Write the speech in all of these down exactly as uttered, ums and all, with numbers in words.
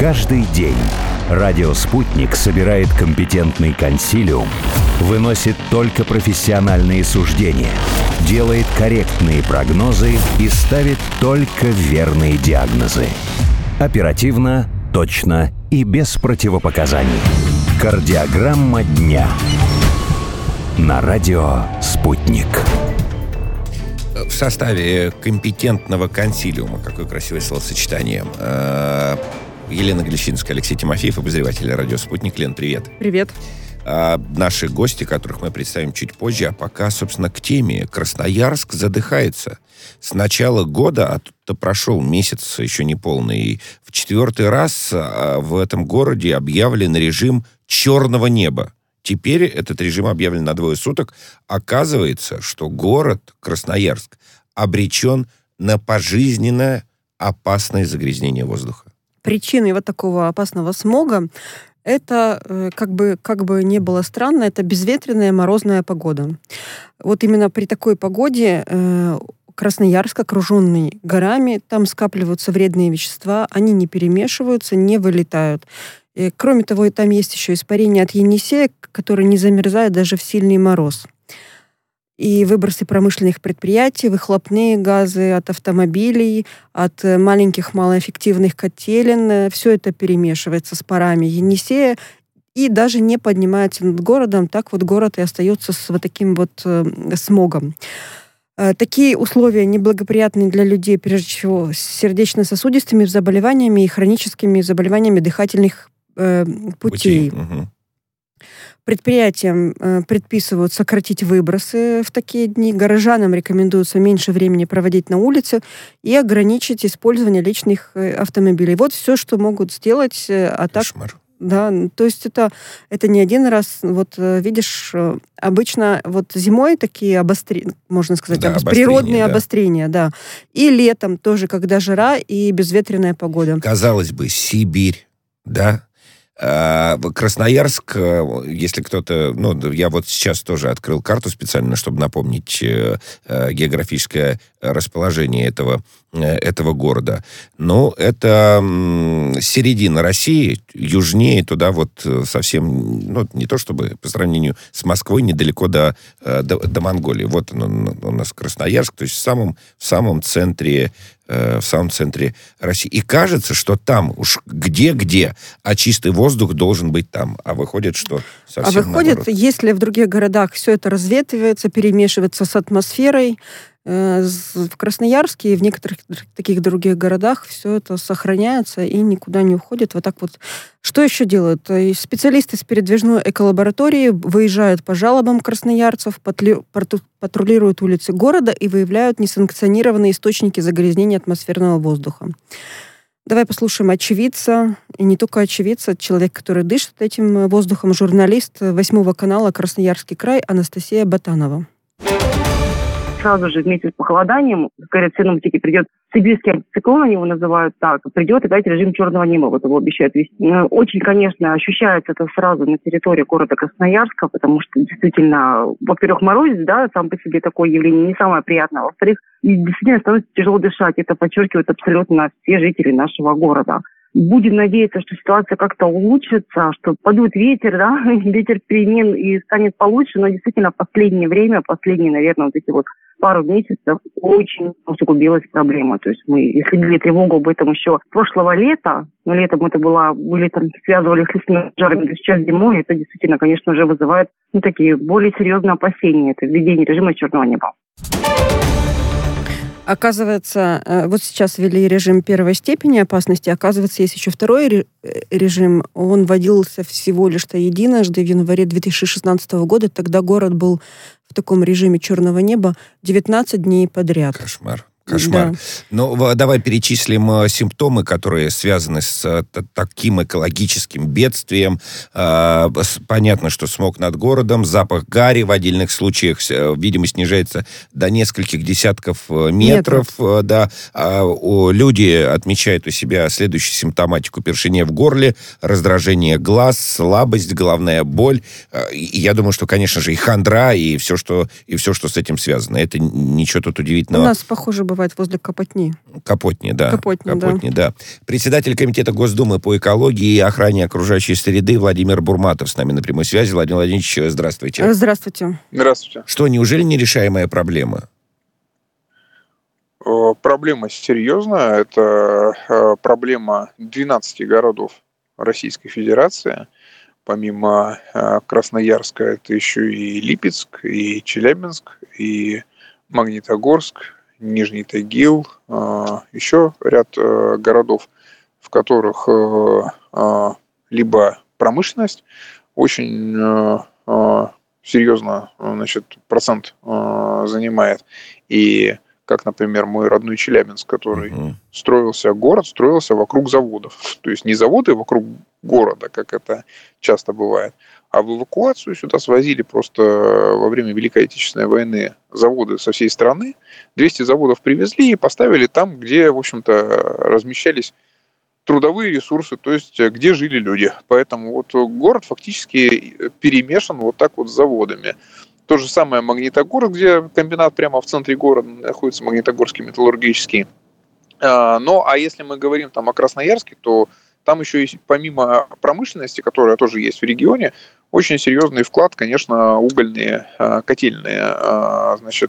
Каждый день радио «Спутник» собирает компетентный консилиум, выносит только профессиональные суждения, делает корректные прогнозы и ставит только верные диагнозы. Оперативно, точно и без противопоказаний. Кардиограмма дня. На радио «Спутник». В составе компетентного консилиума, какое красивое словосочетание, Елена Глещинская, Алексей Тимофеев, обозреватель радио «Спутник». Лен, привет. Привет. А наши гости, которых мы представим чуть позже, а пока, собственно, к теме. Красноярск задыхается. С начала года, а тут-то прошел месяц еще не полный, и в четвертый раз в этом городе объявлен режим черного неба. Теперь этот режим объявлен на двое суток. Оказывается, что город Красноярск обречен на пожизненное опасное загрязнение воздуха. Причиной вот такого опасного смога это, как бы, как бы ни было странно, это безветренная морозная погода. Вот именно при такой погоде э, Красноярск, окруженный горами, там скапливаются вредные вещества, они не перемешиваются, не вылетают. И, кроме того, там есть еще испарение от Енисея, которое не замерзает даже в сильный мороз. И выбросы промышленных предприятий, выхлопные газы от автомобилей, от маленьких малоэффективных котелен, все это перемешивается с парами Енисея и даже не поднимается над городом. Так вот город и остается с вот таким вот э, смогом. Э, такие условия неблагоприятны для людей, прежде всего, с сердечно-сосудистыми заболеваниями и хроническими заболеваниями дыхательных э, путей. Путей. Угу. Предприятиям э, предписывают сократить выбросы в такие дни. Горожанам рекомендуется меньше времени проводить на улице и ограничить использование личных э, автомобилей. Вот все, что могут сделать. Э, а Кошмар. так, да, то есть это, это не один раз. Вот э, видишь, э, обычно вот зимой такие обострения, можно сказать, да, обос... обострения, природные да. обострения, да. И летом тоже, когда жара и безветренная погода. Казалось бы, Сибирь, да? Красноярск, если кто-то... Ну, я вот сейчас тоже открыл карту специально, чтобы напомнить э, географическое расположение этого, этого города. Ну, это м, середина России, южнее туда вот совсем... Ну, не то чтобы по сравнению с Москвой, недалеко до, до, до Монголии. Вот он, у нас Красноярск, то есть в самом, в самом центре в самом центре России. И кажется, что там уж где-где, а чистый воздух должен быть там. А выходит, что совсем А выходит, наоборот. Если в других городах все это разветвивается, перемешивается с атмосферой, э, в Красноярске и в некоторых таких других городах все это сохраняется и никуда не уходит. Вот так вот. Что еще делают? Специалисты с передвижной эколаборатории выезжают по жалобам красноярцев, патрулируют улицы города и выявляют несанкционированные источники загрязнения атмосферного воздуха. Давай послушаем очевидца, и не только очевидца, человек, который дышит этим воздухом, журналист восьмого канала «Красноярский край» Анастасия Ботанова. Сразу же вместе с похолоданием, говорят, синоптики, придет сибирский антициклон, они его называют так, придет опять режим черного неба, вот его обещают вести. Очень, конечно, ощущается это сразу на территории города Красноярска, потому что действительно, во-первых, морозец, да, сам по себе такое явление не самое приятное, во-вторых, действительно становится тяжело дышать, это подчеркивают абсолютно все жители нашего города. Будем надеяться, что ситуация как-то улучшится, что подует ветер, да, ветер перемен и станет получше, но действительно в последнее время, последние, наверное, вот эти вот пару месяцев очень усугубилась проблема. То есть мы исследовали тревогу об этом еще прошлого лета, но летом это было, были там, связывали с лесными пожарами, то сейчас зимой, это действительно, конечно, уже вызывает, ну, такие более серьезные опасения, это введение режима черного неба. Оказывается, вот сейчас ввели режим первой степени опасности. Оказывается, есть еще второй режим. Он вводился всего лишь-то единожды в январе две тысячи шестнадцатого года. Тогда город был в таком режиме черного неба девятнадцать дней подряд. Кошмар. Кошмар. Да. Ну, давай перечислим симптомы, которые связаны с таким экологическим бедствием. Понятно, что смог над городом, запах гари в отдельных случаях, видимо, снижается до нескольких десятков метров. метров. Да. Люди отмечают у себя следующую симптоматику: першение в горле, раздражение глаз, слабость, головная боль. И я думаю, что, конечно же, и хандра, и все, что, и все, что с этим связано. Это ничего тут удивительного. У нас, похоже, бывает возле Капотни. Капотни, да. Капотни, Капотни, да. да. Председатель Комитета Госдумы по экологии и охране окружающей среды Владимир Бурматов с нами на прямой связи. Владимир Владимирович, здравствуйте. Здравствуйте. Здравствуйте. Что, неужели нерешаемая проблема? Проблема серьезная. Это проблема двенадцати городов Российской Федерации. Помимо Красноярска, это еще и Липецк, и Челябинск, и Магнитогорск, Нижний Тагил, еще ряд городов, в которых либо промышленность очень серьезно, значит, процент занимает, и как, например, мой родной Челябинск, который uh-huh. строился, город строился вокруг заводов. То есть не заводы вокруг города, как это часто бывает, а в эвакуацию сюда свозили просто во время Великой Отечественной войны заводы со всей страны. двести заводов привезли и поставили там, где, в общем-то, размещались трудовые ресурсы, то есть где жили люди. Поэтому вот город фактически перемешан вот так вот с заводами. То же самое Магнитогорск, где комбинат прямо в центре города находится, Магнитогорский металлургический. Ну, а если мы говорим там о Красноярске, то там еще есть, помимо промышленности, которая тоже есть в регионе, очень серьезный вклад, конечно, угольные котельные, значит,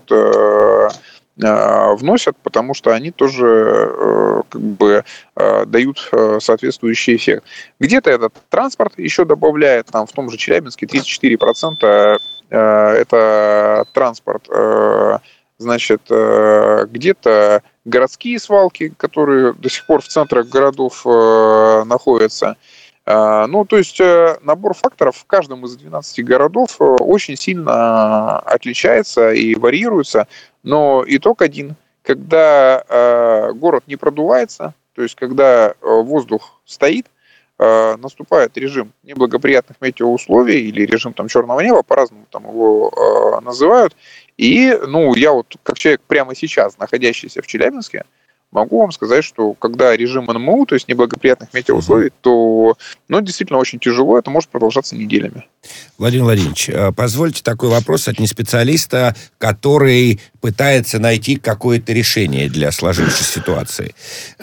вносят, потому что они тоже как бы дают соответствующий эффект. Где-то этот транспорт еще добавляет, там в том же Челябинске тридцать четыре процента это транспорт, значит, где-то городские свалки, которые до сих пор в центрах городов находятся. Ну, то есть набор факторов в каждом из двенадцати городов очень сильно отличается и варьируется, но итог один. Когда город не продувается, то есть когда воздух стоит, наступает режим неблагоприятных метеоусловий или режим там черного неба, по-разному там его э, называют. И, ну, я вот как человек прямо сейчас, находящийся в Челябинске, могу вам сказать, что когда режим эн эм о, то есть неблагоприятных метеоусловий, то, ну, действительно очень тяжело, это может продолжаться неделями. Владимир Владимирович, позвольте такой вопрос от неспециалиста, который пытается найти какое-то решение для сложившейся ситуации.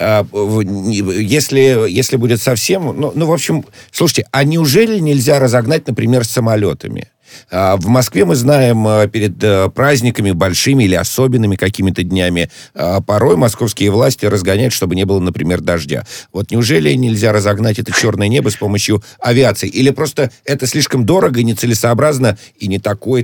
Если, если будет совсем... Ну, ну, в общем, слушайте, а неужели нельзя разогнать, например, с самолетами? В Москве, мы знаем, перед праздниками большими или особенными какими-то днями порой московские власти разгоняют, чтобы не было, например, дождя. Вот неужели нельзя разогнать это черное небо с помощью авиации? Или просто это слишком дорого, нецелесообразно и не такой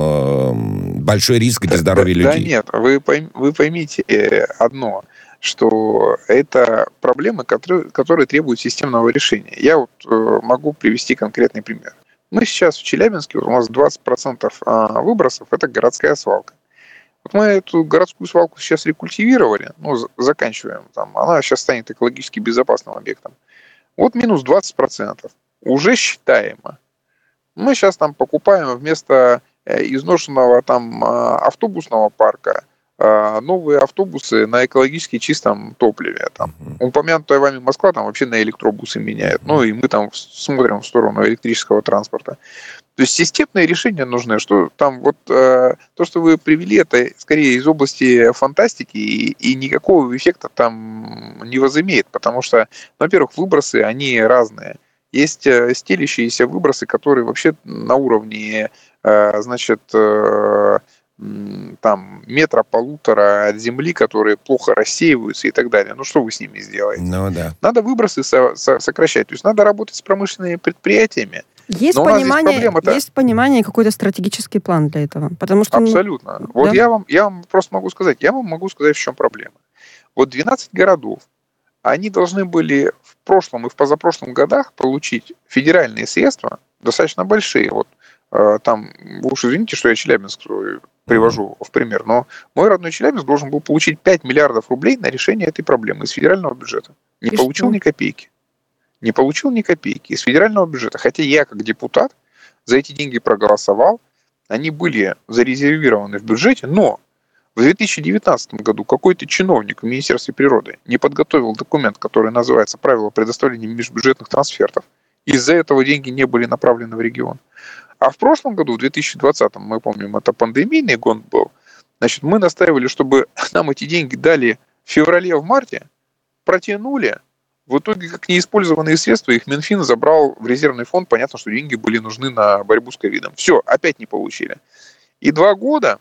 там большой риск для здоровья людей? Да нет, вы, пойм, вы поймите одно, что это проблемы, которые, которые требуют системного решения. Я вот могу привести конкретный пример. Мы сейчас в Челябинске, у нас двадцать процентов выбросов – это городская свалка. Вот мы эту городскую свалку сейчас рекультивировали, ну, заканчиваем там, она сейчас станет экологически безопасным объектом. Вот минус двадцать процентов. Уже считаемо. Мы сейчас там покупаем вместо изношенного там автобусного парка новые автобусы на экологически чистом топливе. Там. Упомянутая вами Москва там вообще на электробусы меняет. Ну и мы там смотрим в сторону электрического транспорта. То есть системные решения нужны. Что там вот э, то, что вы привели, это скорее из области фантастики, и, и никакого эффекта там не возымеет. Потому что, во-первых, выбросы, они разные. Есть э, стелящиеся выбросы, которые вообще на уровне, э, значит, э, там метра-полутора от земли, которые плохо рассеиваются и так далее. Ну, что вы с ними сделаете? Ну, да. Надо выбросы со- со- сокращать. То есть надо работать с промышленными предприятиями. Есть Но понимание, есть понимание и какой-то стратегический план для этого. Потому что, абсолютно. Ну, вот да. я вам, я вам просто могу сказать, я вам могу сказать, в чем проблема. Вот двенадцать городов, они должны были в прошлом и в позапрошлом годах получить федеральные средства, достаточно большие. Вот там, вы уж извините, что я Челябинск привожу в пример, но мой родной Челябинск должен был получить пять миллиардов рублей на решение этой проблемы из федерального бюджета. Не и получил что? ни копейки. Не получил ни копейки из федерального бюджета. Хотя я, как депутат, за эти деньги проголосовал. Они были зарезервированы в бюджете, но в две тысячи девятнадцатом году какой-то чиновник в Министерстве природы не подготовил документ, который называется «Правила предоставления межбюджетных трансфертов». Из-за этого деньги не были направлены в регион. А в прошлом году, в две тысячи двадцатом, мы помним, это пандемийный год был, Значит, мы настаивали, чтобы нам эти деньги дали в феврале, в марте, протянули. В итоге, как неиспользованные средства, их Минфин забрал в резервный фонд. Понятно, что деньги были нужны на борьбу с ковидом. Все, опять не получили. И два года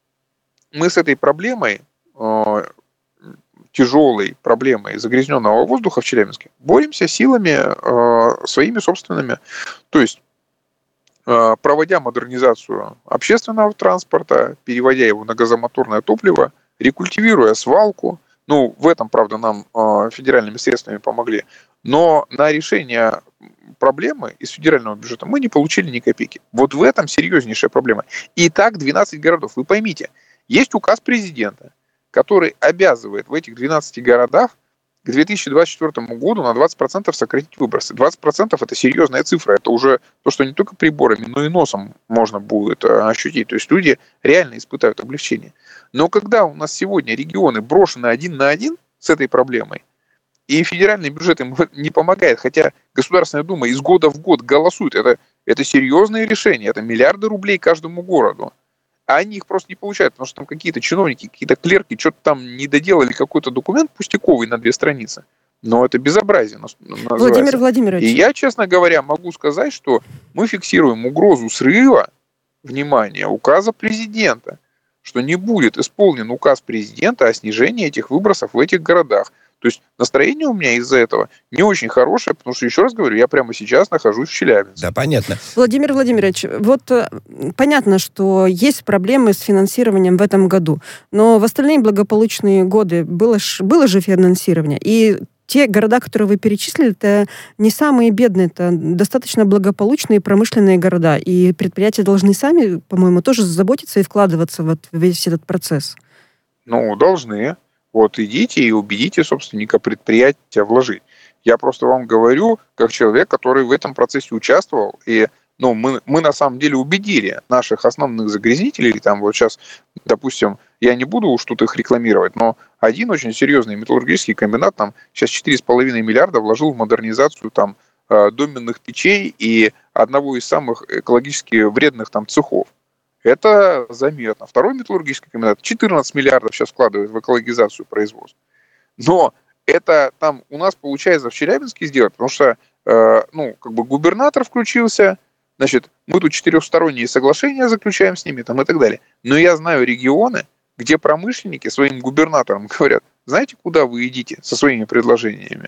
мы с этой проблемой, э, тяжелой проблемой загрязненного воздуха в Челябинске, боремся силами э, своими собственными. То есть, э, проводя модернизацию общественного транспорта, переводя его на газомоторное топливо, рекультивируя свалку. Ну, в этом, правда, нам э, федеральными средствами помогли. Но на решение проблемы из федерального бюджета мы не получили ни копейки. Вот в этом серьезнейшая проблема. И так двенадцать городов. Вы поймите, есть указ президента, который обязывает в этих двенадцати городах к две тысячи двадцать четвёртому году на двадцать процентов сократить выбросы. двадцать процентов это серьезная цифра. Это уже то, что не только приборами, но и носом можно будет ощутить. То есть люди реально испытают облегчение. Но когда у нас сегодня регионы брошены один на один с этой проблемой, и федеральный бюджет им не помогает, хотя Государственная Дума из года в год голосует, это, это серьезные решения, это миллиарды рублей каждому городу. А они их просто не получают, потому что там какие-то чиновники, какие-то клерки что-то там не доделали, какой-то документ пустяковый на две страницы. Но это безобразие называется. Владимир Владимирович. И я, честно говоря, могу сказать, что мы фиксируем угрозу срыва, внимание, указа президента, что не будет исполнен указ президента о снижении этих выбросов в этих городах. То есть настроение у меня из-за этого не очень хорошее, потому что, еще раз говорю, я прямо сейчас нахожусь в Челябинске. Да, понятно. Владимир Владимирович, вот э, понятно, что есть проблемы с финансированием в этом году, но в остальные благополучные годы было, ж, было же финансирование, и те города, которые вы перечислили, это не самые бедные, это достаточно благополучные промышленные города, и предприятия должны сами, по-моему, тоже заботиться и вкладываться в весь этот процесс. Ну, должны. Вот идите и убедите собственника предприятия вложить. Я просто вам говорю, как человек, который в этом процессе участвовал, и ну, мы, мы на самом деле убедили наших основных загрязнителей, там вот сейчас, допустим, я не буду уж тут их рекламировать, но один очень серьезный металлургический комбинат там сейчас четыре с половиной миллиарда вложил в модернизацию там доменных печей и одного из самых экологически вредных там цехов. Это заметно. Второй металлургический комбинат четырнадцать миллиардов сейчас вкладывает в экологизацию производства. Но это там у нас получается в Челябинске сделать, потому что э, ну, как бы губернатор включился, значит, мы тут четырехсторонние соглашения заключаем с ними там, и так далее. Но я знаю регионы, где промышленники своим губернаторам говорят, знаете, куда вы идите со своими предложениями?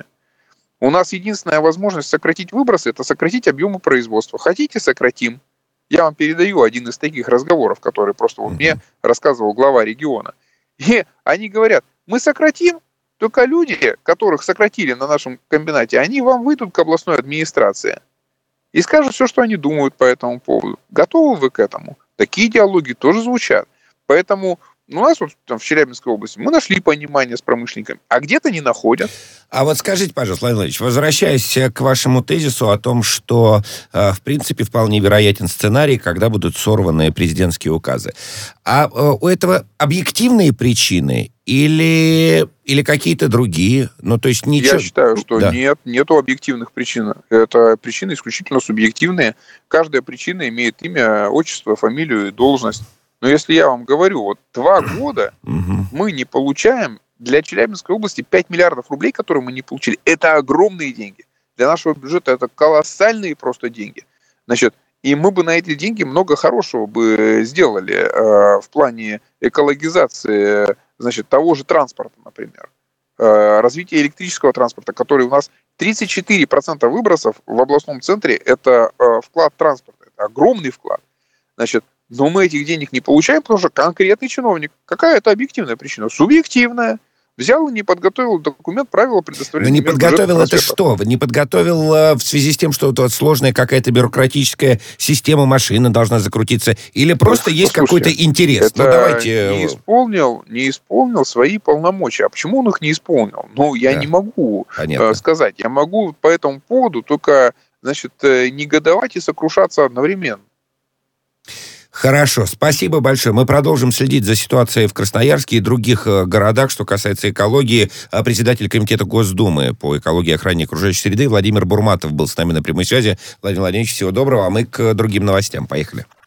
У нас единственная возможность сократить выбросы – это сократить объемы производства. Хотите – сократим. Я вам передаю один из таких разговоров, который просто вот мне рассказывал глава региона. И они говорят, мы сократим, только люди, которых сократили на нашем комбинате, они вам выйдут к областной администрации и скажут все, что они думают по этому поводу. Готовы вы к этому? Такие диалоги тоже звучат. Поэтому у нас вот там, в Челябинской области мы нашли понимание с промышленниками, а где-то не находят. А вот скажите, пожалуйста, Владимир Владимирович, возвращаясь к вашему тезису о том, что, э, в принципе, вполне вероятен сценарий, когда будут сорваны президентские указы. А э, у этого объективные причины или, или какие-то другие? Ну, то есть ничего... Я считаю, что да. нет, нету объективных причин. Это причины исключительно субъективные. Каждая причина имеет имя, отчество, фамилию и должность. Но если я вам говорю, вот два года мы не получаем для Челябинской области пять миллиардов рублей, которые мы не получили. Это огромные деньги. Для нашего бюджета это колоссальные просто деньги. Значит, и мы бы на эти деньги много хорошего бы сделали э, в плане экологизации, значит, того же транспорта, например. Э, развития электрического транспорта, который у нас тридцать четыре процента выбросов в областном центре, это э, вклад транспорта. Это огромный вклад. Значит, но мы этих денег не получаем, потому что конкретный чиновник. Какая это объективная причина? Субъективная. Взял и не подготовил документ, правила предоставления. Но не подготовил это что? Не подготовил э, в связи с тем, что вот сложная какая-то бюрократическая система, машина должна закрутиться? Или просто есть какой-то интерес? Это ну, давайте... не исполнил, не исполнил свои полномочия. А почему он их не исполнил? Ну, я да. не могу Понятно. сказать. Я могу по этому поводу только, значит, негодовать и сокрушаться одновременно. Хорошо, спасибо большое. Мы продолжим следить за ситуацией в Красноярске и других э, городах, что касается экологии. Председатель комитета Госдумы по экологии и охране окружающей среды Владимир Бурматов был с нами на прямой связи. Владимир Владимирович, всего доброго, а мы к другим новостям. Поехали.